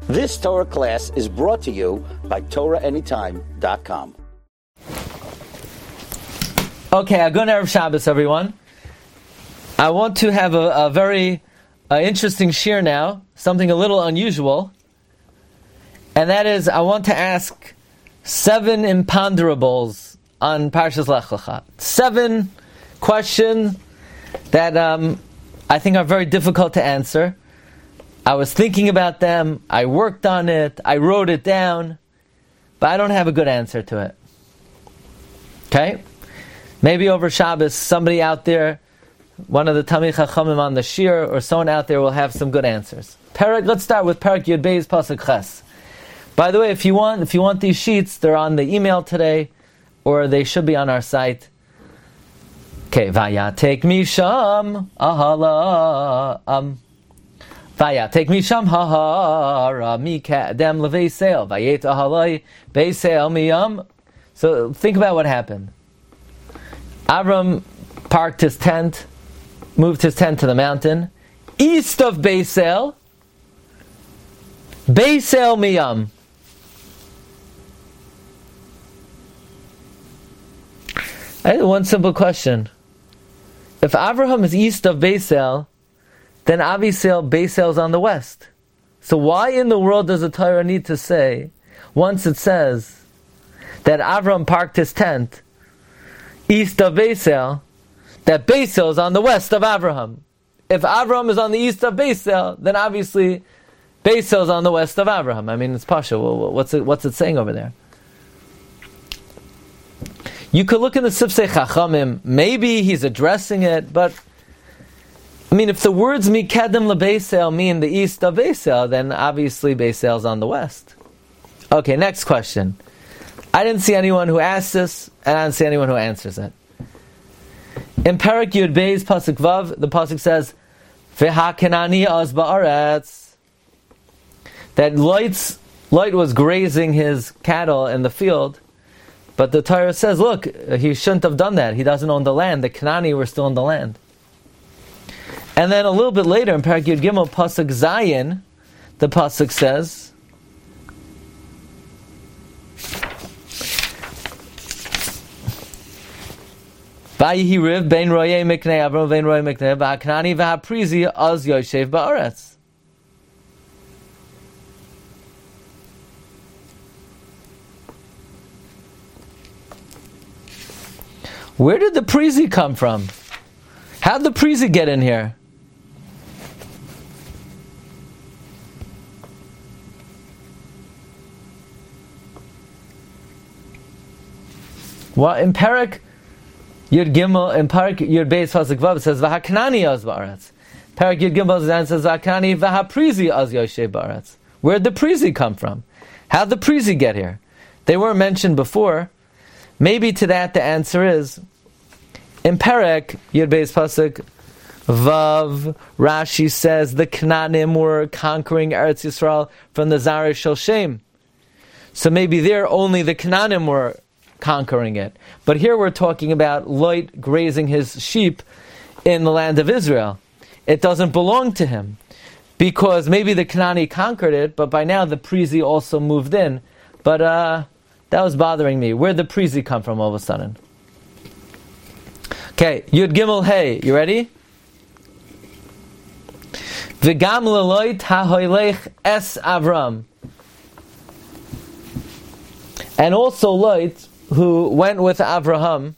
This Torah class is brought to you by TorahAnytime.com. Okay, Agun Erev Shabbos, everyone. I want to have a very interesting shir now, something a little unusual, and that is I want to ask 7 imponderables on Parshas Lech Lecha. 7 questions that I think are very difficult to answer. I was thinking about them, I worked on it, I wrote it down, but I don't have a good answer to it. Okay? Maybe over Shabbos, somebody out there, one of the Talmidei Chachamim on the shir, or someone out there will have some good answers. Let's start with Perek Yud Beis Pasuk Ches. By the way, if you want these sheets, they're on the email today, or they should be on our site. Okay, Vayatek Misham Ahala Vayatek Misham Hahara Mikadem Leveisel Vayet Ahalai Beisel Miyam. So think about what happened. Avram parked his tent, moved his tent to the mountain, east of Beisel Miyam. I have one simple question. If Avraham is east of Beisel, then obviously Beisel is on the west. So why in the world does the Torah need to say, once it says that Avraham parked his tent east of Beisel, that Beisel is on the west of Avraham? If Avraham is on the east of Beisel, then obviously Beisel is on the west of Avraham. I mean, it's Pasha. Well, what's it saying over there? You could look in the Sifsei Chachamim. Maybe he's addressing it, but I mean, if the words Mikadem LeBeisel mean the east of Beisel, then obviously Beisel is on the west. Okay, next question. I didn't see anyone who asked this, and I didn't see anyone who answers it. In Perek Yud Beis Pasuk Vav, the pasuk says, "V'hakenani az ba'aretz," that Lot was grazing his cattle in the field. But the Torah says, look, he shouldn't have done that. He doesn't own the land. The Kanani were still on the land. And then a little bit later in Perek Yud Gimel Pasuk Zayin, the pasuk says, "Vayihi riv bein royei miknei Avram vein royei miknei v'hakanani v'haprizi az yoshev ba'aretz." Where did the Prizi come from? How did the Prizi get in here? Well, in Perek Yud Gimel, in Perek Yud Beis Pasuk Vav, it says V'hakanani az ba'aretz. Perek Yud Gimel then says V'hakanani v'haprizi az yoshev ba'aretz. Where did the Prizi come from? How did the Prizi get here? They weren't mentioned before. Maybe to that the answer is, in Perek Yud Beis Pasuk Vav, Rashi says the Knanim were conquering Eretz Yisrael from the Zarei Shel Shem. So maybe there only the Knanim were conquering it. But here we're talking about Lot grazing his sheep in the land of Israel. It doesn't belong to him, because maybe the Knani conquered it, but by now the Prizi also moved in. But that was bothering me. Where'd the Prizi come from all of a sudden? Okay, Yud Gimel Hey, you ready? V'gam leloit ha'hoylech es Avram. And also Lot, who went with Avraham,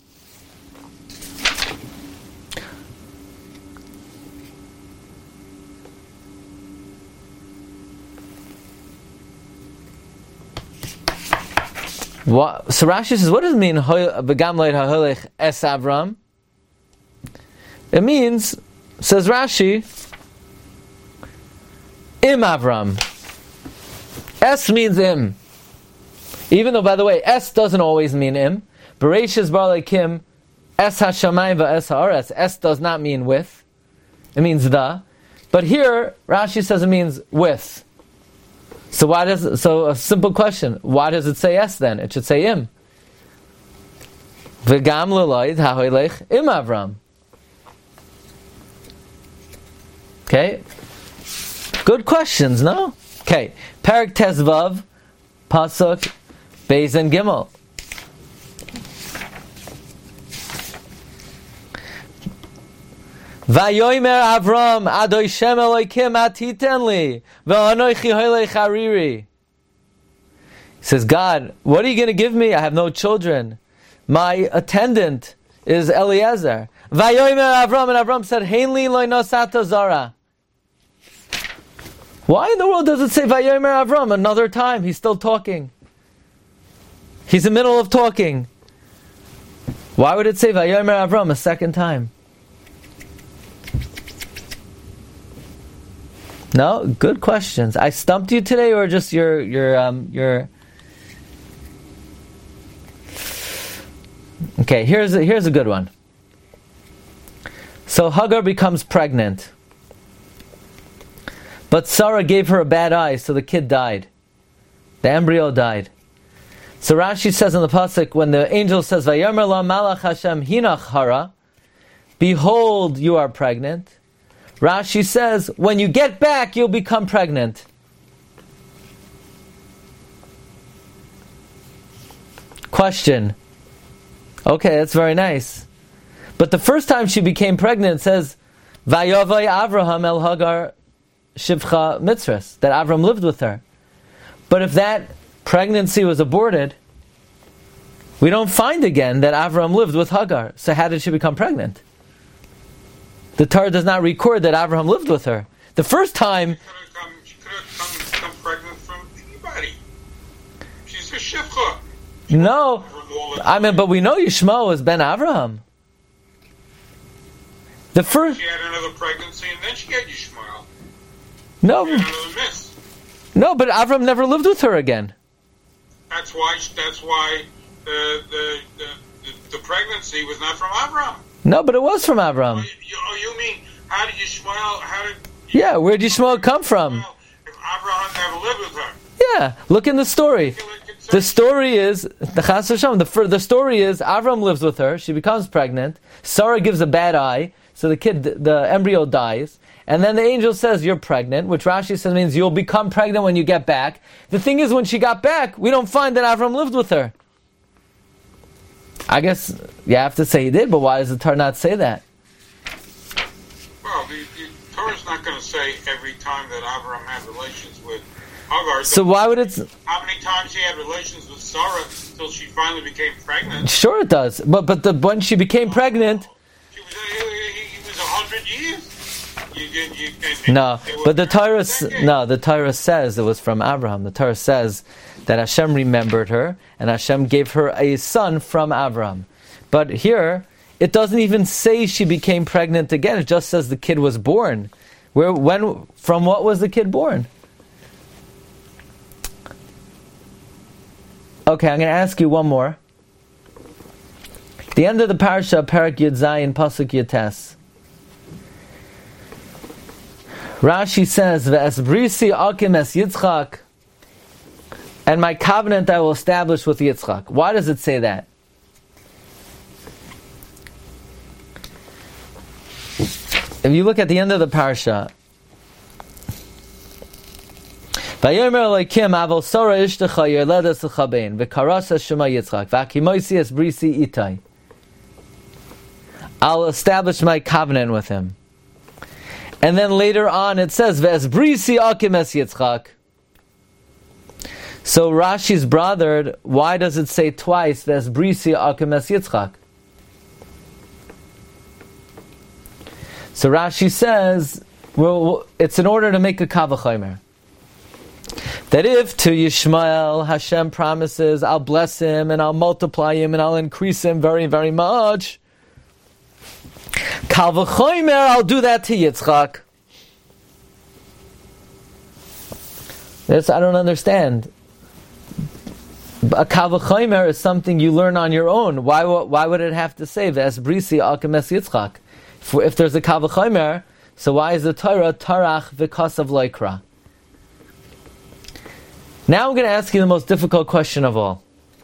so Rashi says, what does it mean, V'gam leloit ha'hoylech es Avram? It means, says Rashi, Im Avram. Es means im. Even though, by the way, es doesn't always mean im. Bereshis bar lekim, es hashamayim v'es ha'aretz. Es does not mean with. It means the. But here, Rashi says it means with. So a simple question, why does it say es then? It should say im. V'gam leloid ha'hoylech im Avram. Okay? Good questions, no? Okay, Perek Tezvav, Pasuk, Beis and Gimel. Vayomer Avram, Adoi Shem Elokim atiten li, ve'anochi hoylei chariri. He says, God, what are you going to give me? I have no children. My attendant is Eliezer. Vayomer Avram, and Avram said, Heinli loy nosata zara. Why in the world does it say Vayomer Avram another time? He's still talking. He's in the middle of talking. Why would it say Vayomer Avram a second time? No, good questions. I stumped you today, or just your. Okay, here's a good one. So Hagar becomes pregnant, but Sarah gave her a bad eye, so the kid died. The embryo died. So Rashi says in the pasuk, when the angel says, "Vayomer la malach Hashem hinach hara," behold, you are pregnant. Rashi says, when you get back, you'll become pregnant. Question. Okay, that's very nice. But the first time she became pregnant, it says, Vayavai Avraham el Hagar Shivcha Mitzras, that Avram lived with her. But if that pregnancy was aborted, we don't find again that Avram lived with Hagar. So how did she become pregnant? The Torah does not record that Abraham lived with her. The first time... She could have come pregnant from anybody. She's a shivcha. No. But we know Yishmael was Ben Avraham. The first... She had another pregnancy and then she had Yishmael. No. She had another miss. No, but Avram never lived with her again. That's why the pregnancy was not from Abraham. No, but it was from Avram. You mean, how did Yishmael... Yeah, where did Yishmael come from? If Abraham never lived with her. Yeah, look in the story. The story is, the story is, Avram lives with her, she becomes pregnant, Sarah gives a bad eye, so the embryo dies, and then the angel says, you're pregnant, which Rashi says means you'll become pregnant when you get back. The thing is, when she got back, we don't find that Avram lived with her. I guess you have to say he did, but why does the Torah not say that? Well, the Torah's not going to say every time that Abraham had relations with Hagar. So why would it... How many times he had relations with Sarah until she finally became pregnant? Sure it does. But when she became pregnant... He was 100 years. The Torah says it was from Abraham. The Torah says that Hashem remembered her, and Hashem gave her a son from Abraham. But here, it doesn't even say she became pregnant again. It just says the kid was born. From what was the kid born? Okay, I'm going to ask you one more. The end of the parasha, Perek Yud Zayin, Pasuk Yates. Rashi says, "Ve'es brisi akim es Yitzchak," and my covenant I will establish with Yitzchak. Why does it say that? If you look at the end of the parasha, Vayomer Elokim avol Sora ishtecha yerledes lechabein v'karas es shema Yitzchak v'akimoisi es brisi itai. I'll establish my covenant with him. And then later on it says, Ve'es brisi akim es Yitzchak. So Rashi's bothered, why does it say twice, Ve'es brisi akim es Yitzchak? So Rashi says, well, it's in order to make a kavachomer. That if to Yishmael Hashem promises, I'll bless him and I'll multiply him and I'll increase him very, very much, Kal v'chomer, I'll do that to Yitzchak. This I don't understand. A kal v'chomer is something you learn on your own. Why would it have to say Ve'es brisi akim es Yitzchak? If there's a kal v'chomer, so why is the Torah tarach v'kasav loikra? Now I'm going to ask you the most difficult question of all.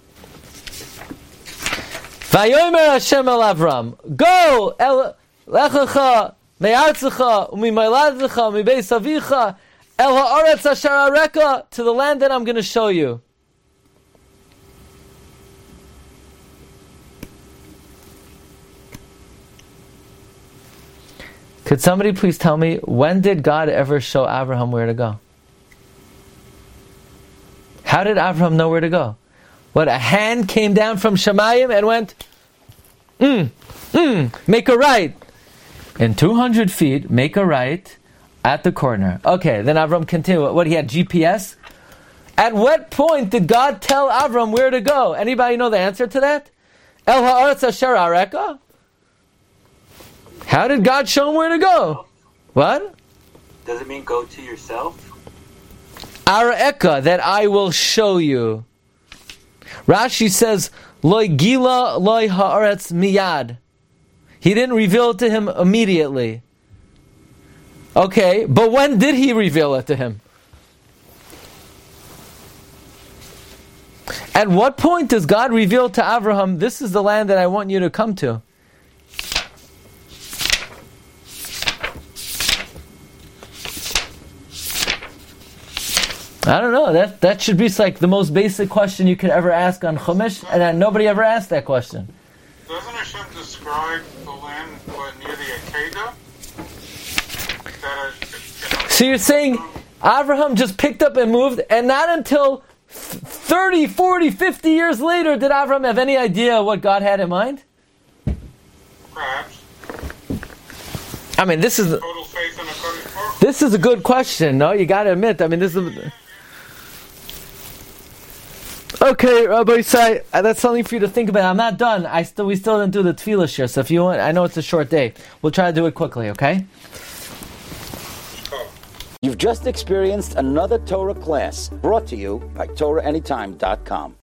Vayomer Hashem el Avram, go el lechacha me'artzecha u'mimayladzecha u'mibeis avicha El ha'aretz asher areka, to the land that I'm going to show you. Could somebody please tell me, when did God ever show Abraham where to go? How did Abraham know where to go? What, a hand came down from Shemayim and went, make a right. In 200 feet, make a right at the corner. Okay, then Abraham continued. What, he had GPS? At what point did God tell Abraham where to go? Anybody know the answer to that? El ha'aretz asher areka? How did God show him where to go? What? Does it mean go to yourself? Areka, that I will show you. Rashi says, Loi gila loi haaretz miyad. He didn't reveal it to him immediately. Okay, but when did he reveal it to him? At what point does God reveal to Abraham, this is the land that I want you to come to? I don't know. That should be like the most basic question you could ever ask on Chumash, and nobody ever asked that question. Doesn't Hashem describe the land near the Akedah? So you're saying Abraham just picked up and moved, and not until 30, 40, 50 years later did Abraham have any idea what God had in mind? Perhaps. I mean, this is Total faith in a Kodesh. this is a good question. No, you got to admit. I mean, this is. Okay, Rabbi Isai, that's something for you to think about. I'm not done. We still didn't do the tefillah share. So if you want, I know it's a short day. We'll try to do it quickly. Okay. You've just experienced another Torah class brought to you by TorahAnytime.com.